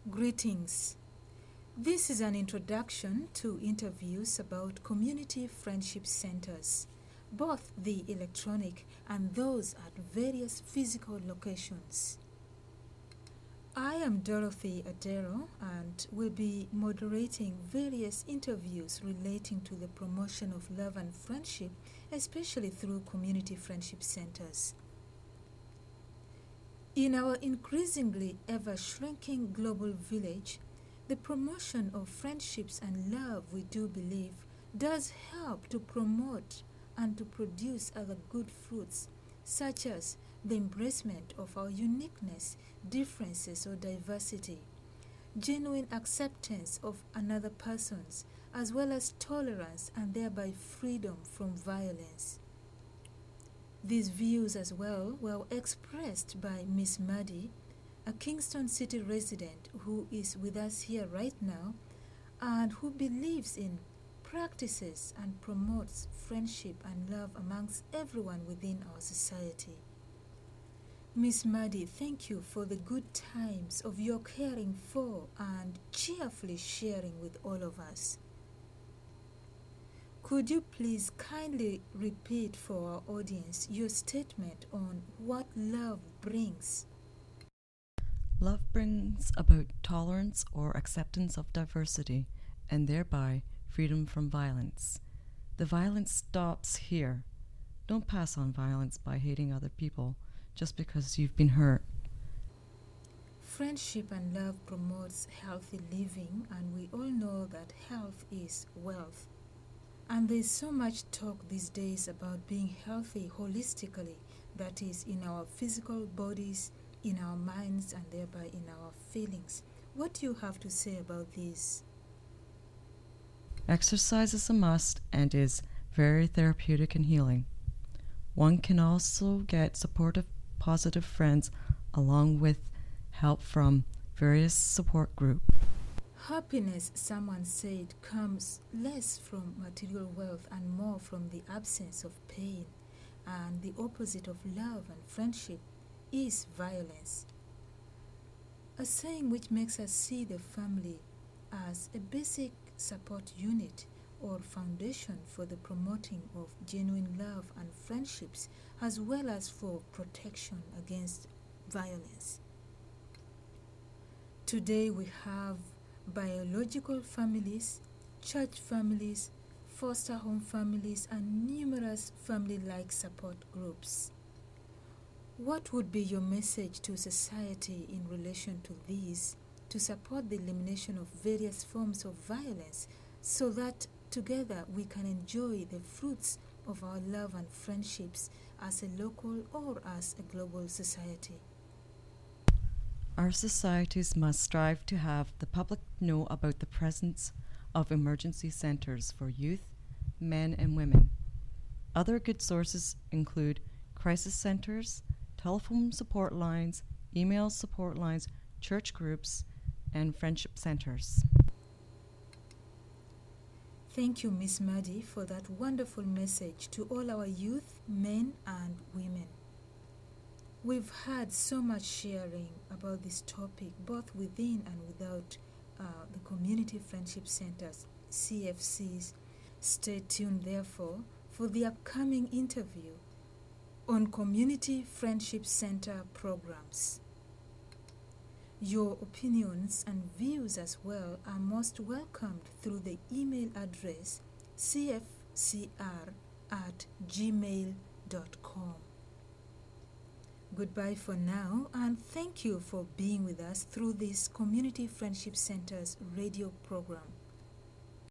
Greetings. This is an introduction to interviews about community friendship centers, both the electronic and those at various physical locations. I am Dorothy Adero and will be moderating various interviews relating to the promotion of love and friendship, especially through community friendship centers. In our increasingly ever-shrinking global village, the promotion of friendships and love, we do believe, does help to promote and to produce other good fruits, such as the embracement of our uniqueness, differences, or diversity, genuine acceptance of another person's, as well as tolerance and thereby freedom from violence. These views as well were expressed by Miss Maddie, a Kingston City resident who is with us here right now and who believes in, practices, and promotes friendship and love amongst everyone within our society. Miss Maddie, thank you for the good times of your caring for and cheerfully sharing with all of us. Could you please kindly repeat for our audience your statement on what love brings? Love brings about tolerance or acceptance of diversity and thereby freedom from violence. The violence stops here. Don't pass on violence by hating other people just because you've been hurt. Friendship and love promotes healthy living, and we all know that health is wealth. And there's so much talk these days about being healthy holistically, that is, in our physical bodies, in our minds, and thereby in our feelings. What do you have to say about this? Exercise is a must and is very therapeutic and healing. One can also get supportive, positive friends along with help from various support groups. Happiness, someone said, comes less from material wealth and more from the absence of pain. And the opposite of love and friendship is violence. A saying which makes us see the family as a basic support unit or foundation for the promoting of genuine love and friendships, as well as for protection against violence. Today we have biological families, church families, foster home families, and numerous family-like support groups. What would be your message to society in relation to these, to support the elimination of various forms of violence, so that together we can enjoy the fruits of our love and friendships as a local or as a global society? Our societies must strive to have the public know about the presence of emergency centers for youth, men, and women. Other good sources include crisis centers, telephone support lines, email support lines, church groups, and friendship centers. Thank you, Miss Maddie, for that wonderful message to all our youth, men, and women. We've had so much sharing about this topic, both within and without the Community Friendship Centers, CFCs. Stay tuned, therefore, for the upcoming interview on Community Friendship Center programs. Your opinions and views as well are most welcomed through the email address cfcr@gmail.com. Goodbye for now, and thank you for being with us through this Community Friendship Center's radio program.